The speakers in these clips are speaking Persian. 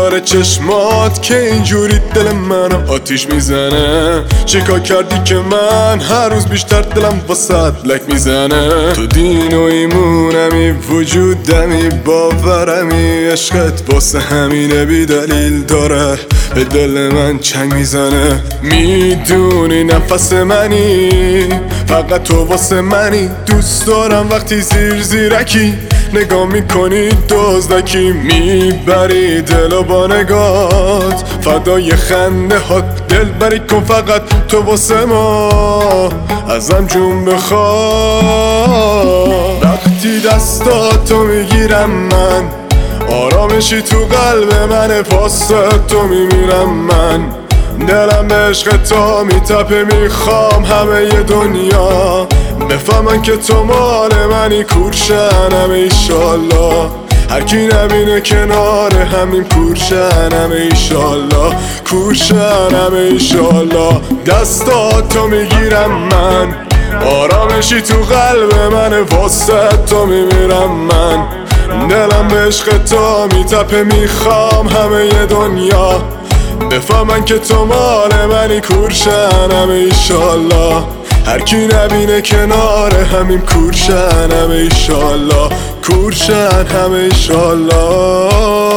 داره چشمات که اینجوری دل منو آتیش میزنه. چیکار کردی که من هر روز بیشتر دلم واسه لک میزنه. تو دین و ایمونمی وجودمی باورمی عشقت واسه همینه بی دلیل داره به دل من چنگ میزنه. میدونی نفس منی فقط تو واسه منی. دوست دارم وقتی زیرکی نگاه میکنی دزدکی میبری دلو با نگات فدای خنده هات دل بری کن فقط تو واسه ما ازم جون بخواد. وقتی دستاتو میگیرم من آرامشی تو قلب منه واسه تو میمیرم من. دلم به عشق تو میتپه میخوام همه ی دنیا بفهمن که تو مال منی کورشنم ایشالله. هر کی نبینه کنار همین کورشنم ایشالله کورشنم ایشالله. دستاتو میگیرم من آرامشی تو قلب منه واسه تو میمیرم من. دلم به عشق تو میتپه میخوام همه ی دنیا بفهمن که تو مال منی کورشنم ایشالله. هر کی نبینه کنار همین کورشنم ایشالله کورشنم ایشالله.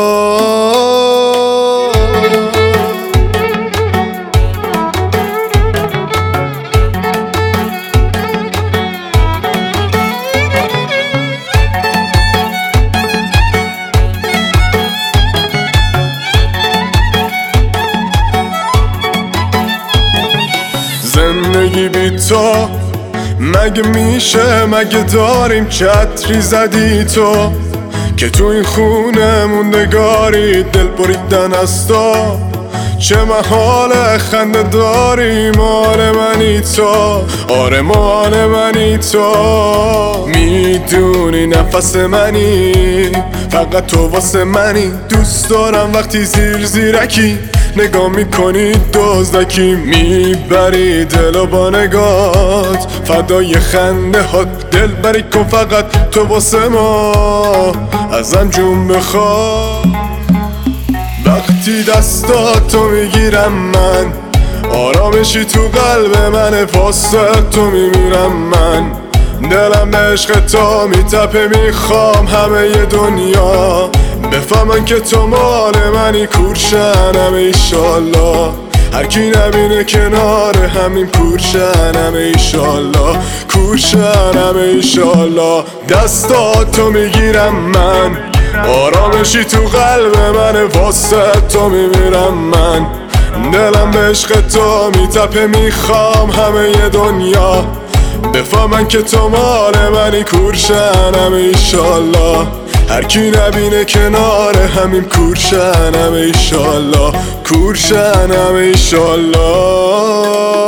زندگی بی تو مگه میشه؟ مگه داریم چتری زدی تو که تو این خونه موندگاری دل بریدن از تو. چه محال خنده داری مال منی تو آره مال منی تو. میدونی نفس منی فقط تو واسه منی. دوست دارم وقتی زیرکی نگاه میکنی دزدکی میبری دلو با نگات فدای خنده هات دل بری کن فقط تو واسه ما ازم جون بخواد. وقتی دستاتو میگیرم من آرامشی تو قلب منه واسه تو میمیرم من. دلم به عشق تو میتپه میخوام همه ی دنیا بفهمن که تو مال منی کورشنم ایشالله. هر کی نبینه کنار همین کورشنم ایشالله کورشنم ایشالله. دستاتو میگیرم من آرامشی تو قلب منه واسه تو میمیرم من. دلم به عشق تو میتپه میخوام همه ی دنیا بفهمن که تو مال منی کورشنم ایشالله. هر کی نبینه کنار همین کورشنم ایشالله کورشنم ایشالله.